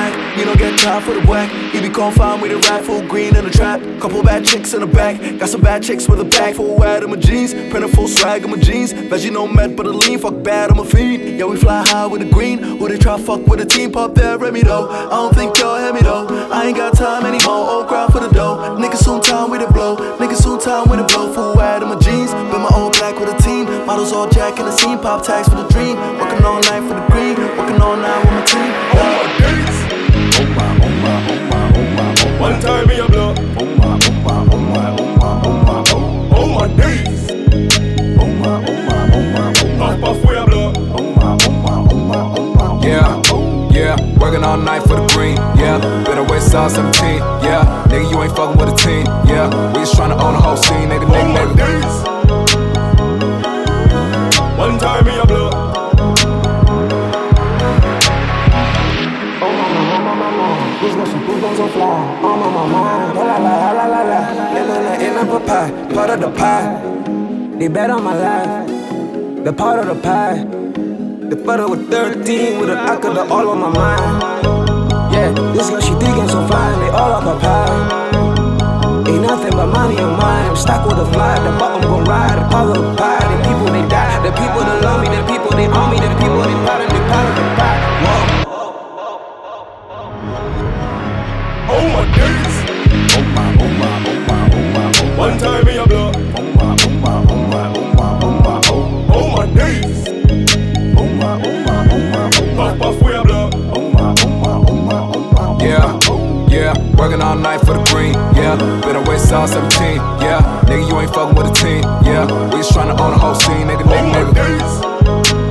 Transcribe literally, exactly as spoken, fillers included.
Mac, you don't get time for the whack. You be confined with a rap, full green in the trap. Couple bad chicks in the back, got some bad chicks with a bag full wide of my jeans. Printing full swag in my jeans, veggie no met but a lean, fuck bad on my feet. Yeah, we fly high with the green, who they try fuck with a team, pop that Remy though. I don't think y'all hear me though, I ain't got time anymore, old crowd for the dough. Niggas soon time with it blow, niggas soon time with it blow. Full wide in my jeans, been my old black with a team. Models all jack in the scene, pop tags for the dream. Working all night for the green, working all night with my team. Oh my days, oh my, oh my, oh my, oh my, oh my. One time me a blow. Oh my, oh my, oh my, oh my, oh my, oh. Oh my days. Oh my, oh my, oh my, oh my. Puff puff we a blow. Oh my, oh my, oh my, oh my. Yeah, yeah, working all night for the green. Yeah, been away since seventeen. Yeah, nigga you ain't fucking with a team. Yeah, we just tryna own the whole scene. Nigga, nigga, nigga. Oh my days. One time me a blow. Who's got some goosebumps on fly? I'm on my mind, la la la la la la. In the in apple pie, part of the pie. They bet on my life, the part of the pie. The photo with thirteen with an acca all on my mind. Yeah, this girl she digging so fine, they all up her pie. Ain't nothing but money on mine. I'm stuck with a fly, the bottom gon' ride, the power of the pie. The people they die, the people that love me, the people they own me, the people they proud of, they proud of the pie. Whoa. Oh my days. Oh my, oh my, oh my, oh my, oh. One time me a blow. Oh my, oh my, oh my, oh my, oh my, oh. Oh my days. Oh my, oh my, oh my, oh my. Puff puff we a blow. Oh my, oh my, oh my, oh my. Yeah, yeah, working all night for the green. Yeah, been away since seventeen. Yeah, nigga you ain't fucking with a team. Yeah, we just tryna own the whole scene. Nigga, nigga, nigga. Oh my days.